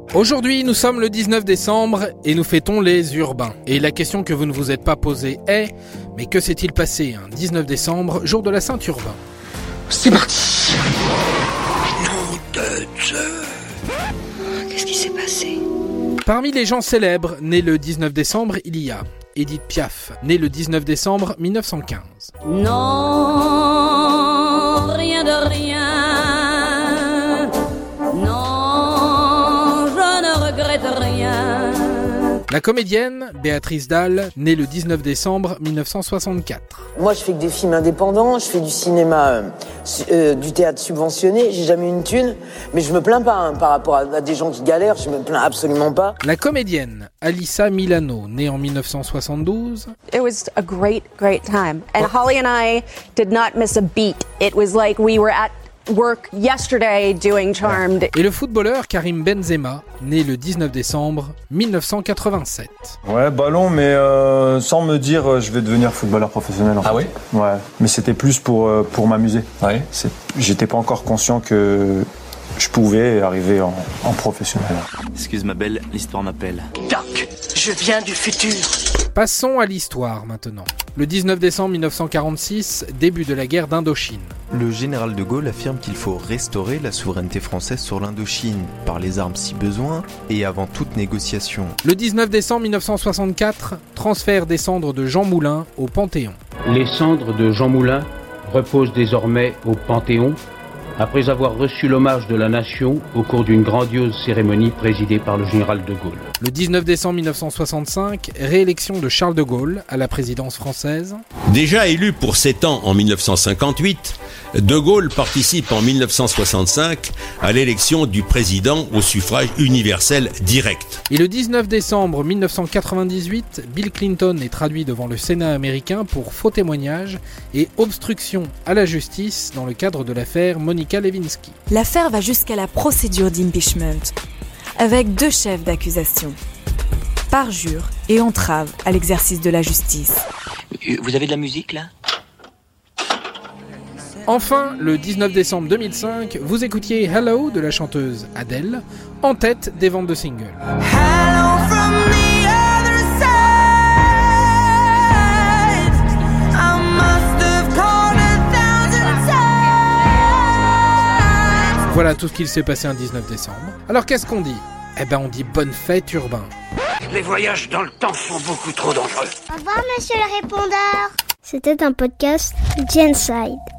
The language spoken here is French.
Aujourd'hui, nous sommes le 19 décembre et nous fêtons les urbains. Et la question que vous ne vous êtes pas posée est, mais que s'est-il passé un 19 décembre, jour de la Saint-Urbain ? C'est parti. Nom de Dieu. Qu'est-ce qui s'est passé ? Parmi les gens célèbres nés le 19 décembre, il y a Édith Piaf, née le 19 décembre 1915. Non, rien de rien. Non, je ne regrette rien. La comédienne Béatrice Dalle, née le 19 décembre 1964. Moi, je fais que des films indépendants, je fais du cinéma, du théâtre subventionné, j'ai jamais eu une thune, mais je me plains pas par rapport à des gens qui galèrent, je me plains absolument pas. La comédienne Alyssa Milano, née en 1972. It was a great time. And Holly and I did not miss a beat. It was like we were at work yesterday doing Charmed. Et le footballeur Karim Benzema, né le 19 décembre 1987. Ouais, ballon, mais sans me dire je vais devenir footballeur professionnel. Ah oui ? Ouais, mais c'était plus pour m'amuser. Ouais. J'étais pas encore conscient que je pouvais arriver en professionnel. Excuse ma belle, l'histoire m'appelle. Doc, je viens du futur. Passons à l'histoire maintenant. Le 19 décembre 1946, début de la guerre d'Indochine. Le général de Gaulle affirme qu'il faut restaurer la souveraineté française sur l'Indochine, par les armes si besoin, et avant toute négociation. Le 19 décembre 1964, transfert des cendres de Jean Moulin au Panthéon. Les cendres de Jean Moulin reposent désormais au Panthéon, après avoir reçu l'hommage de la nation au cours d'une grandiose cérémonie présidée par le général de Gaulle. Le 19 décembre 1965, réélection de Charles de Gaulle à la présidence française. Déjà élu pour 7 ans en 1958, de Gaulle participe en 1965 à l'élection du président au suffrage universel direct. Et le 19 décembre 1998, Bill Clinton est traduit devant le Sénat américain pour faux témoignage et obstruction à la justice dans le cadre de l'affaire Monica Lewinsky. L'affaire va jusqu'à la procédure d'impeachment, avec 2 chefs d'accusation. Parjure et entrave à l'exercice de la justice. Vous avez de la musique là ? Enfin, le 19 décembre 2005, vous écoutiez Hello de la chanteuse Adele, en tête des ventes de singles. Hello from the other side. I must have called 1,000 times. Voilà tout ce qu'il s'est passé un 19 décembre. Alors qu'est-ce qu'on dit ? Eh ben on dit bonne fête urbain. Les voyages dans le temps sont beaucoup trop dangereux. Au revoir, monsieur le répondeur. C'était un podcast Genside.